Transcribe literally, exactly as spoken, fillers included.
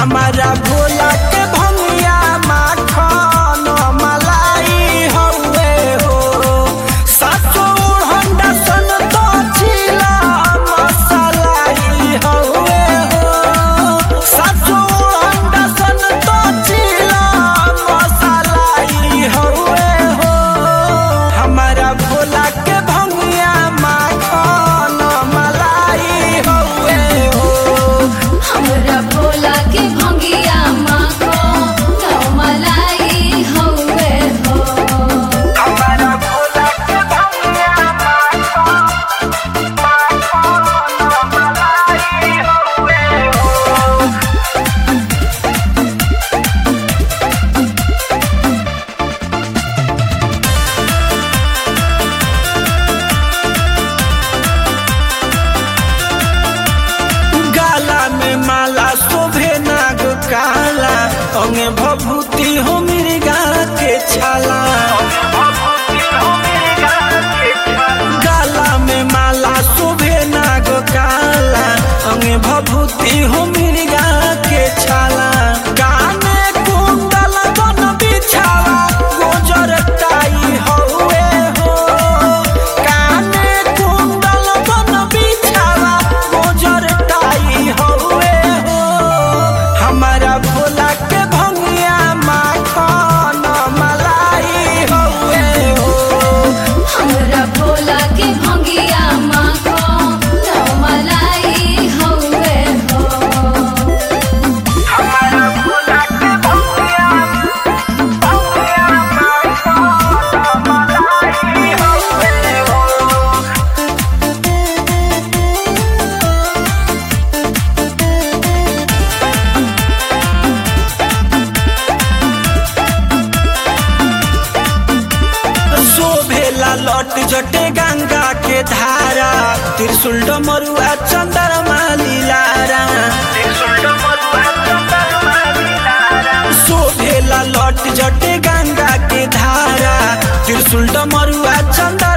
हमारा भोला के भंगिया माखन मलाई हउए हो सासो हंडा सन तो चिला मसलाई हउए हो सासो हंडा सन तो चिला मसलाई हउए हो हमारा भोला के भंगिया माखन मलाई हउए हो हमरा भोला के भंगिया माखन मलाई हउए हो हमारा भोला के भंगिया माखन मलाई हउए हो गाला में माला शोभे नाग काला अंगे भभूति हो मृगा के छाला गाला में माला शोभे नाग काला अंगे भभूति हो मृगा के छाला काने कुंडल बन बिछावा गोजर टाई हउए हो काने कुंडल बन बिछावा गोजर टाई हउए हो हमारा भोला के भंगिया माखन मलाई हउए हो हमरा भोला के भंगिया माखन मलाई हउए हो हमारा भोला के भंगिया भंगिया माखन मलाई हउए हो शोभेला लट जटे गंगा के धारा त्रिशूल डमरुआ चंद्रमा लीलारा शोभेला लट जटे गंगा के धारा त्रिशूल डमरुआ चंद्रमा